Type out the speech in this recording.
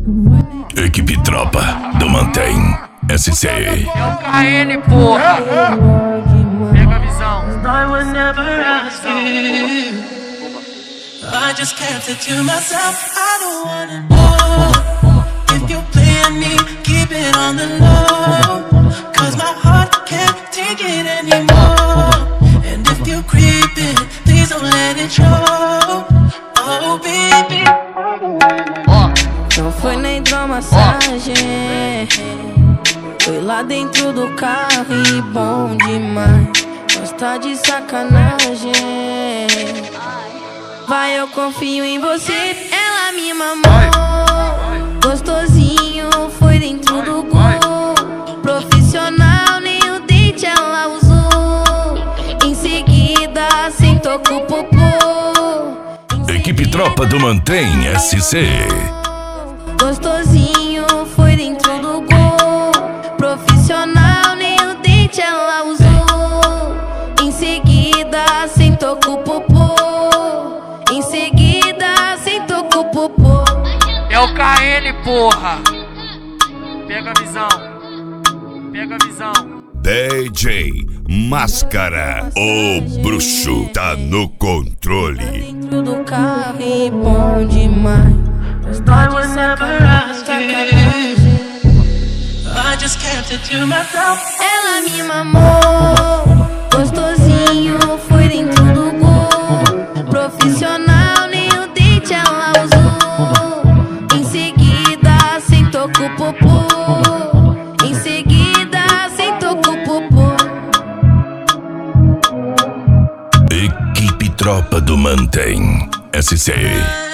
Equipe Tropa do Mantém SC. É o KN, porra. Pega a visão. I just kept it to myself. I don't wanna know if you're playing me, keep it on the low. Cause my heart can't take it anymore. And if you're creeping, please don't let it show. Oh baby. Não foi nem hidromassagem, foi lá dentro do carro e bom demais. Gosta de sacanagem. Vai, eu confio em você. Ela me mamou gostosinho, foi dentro do gol. Profissional, nem o dente ela usou. Em seguida, sentou com o popô. Equipe Tropa do Mantém SC. Gostosinho, foi dentro do gol. Profissional, nem o dente ela usou. Em seguida, sentou com o popô. Em seguida, sentou com o popô. É o KN, porra. Pega a visão. Pega a visão. DJ Máscara, o bruxo tá no controle. Dentro do carro e bom demais. Gosta de sacanagem. I just kept it to myself. Ela me mamou gostosinho, foi dentro do gol. Profissional, nem o dente ela usou. Em seguida, sentou com o popô. Em seguida, sentou com o popô. Equipe Tropa do Mantém SC.